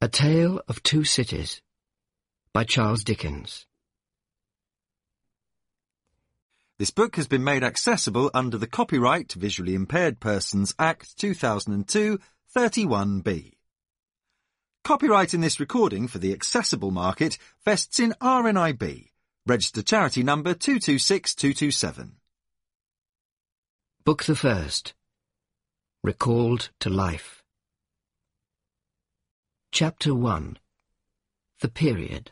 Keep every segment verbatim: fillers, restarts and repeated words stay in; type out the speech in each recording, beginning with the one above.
A Tale of Two Cities by Charles Dickens. This book has been made accessible under the Copyright to Visually Impaired Persons Act two thousand two, thirty-one B. Copyright in this recording for the accessible market vests in R N I B, registered charity number two two six two two seven. Book the First. Recalled to Life. Chapter one. The Period.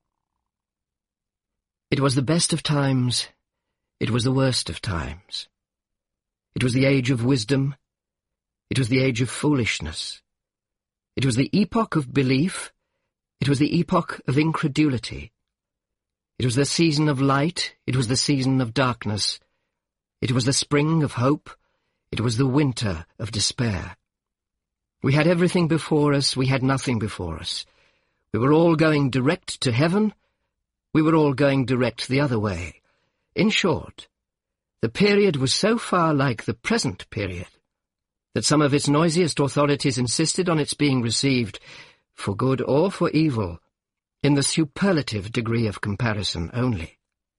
It was the best of times, it was the worst of times. It was the age of wisdom, it was the age of foolishness. It was the epoch of belief, it was the epoch of incredulity. It was the season of light, it was the season of darkness. It was the spring of hope, it was the winter of despair. We had everything before us, we had nothing before us. We were all going direct to heaven, we were all going direct the other way. In short, the period was so far like the present period that some of its noisiest authorities insisted on its being received, for good or for evil, in the superlative degree of comparison only.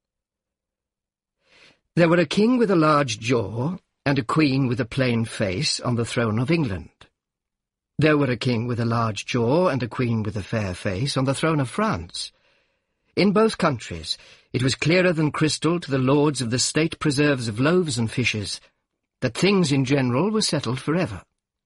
There were a king with a large jaw and a queen with a plain face on the throne of England. There were a king with a large jaw and a queen with a fair face on the throne of France. In both countries, it was clearer than crystal to the lords of the state preserves of loaves and fishes that things in general were settled forever.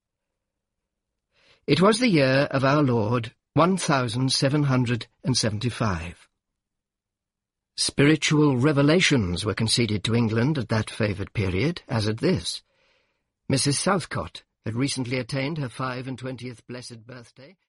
It was the year of our Lord, one thousand seven hundred seventy-five. Spiritual revelations were conceded to England at that favoured period, as at this. Missus Southcott had recently attained her five-and-twentieth blessed birthday.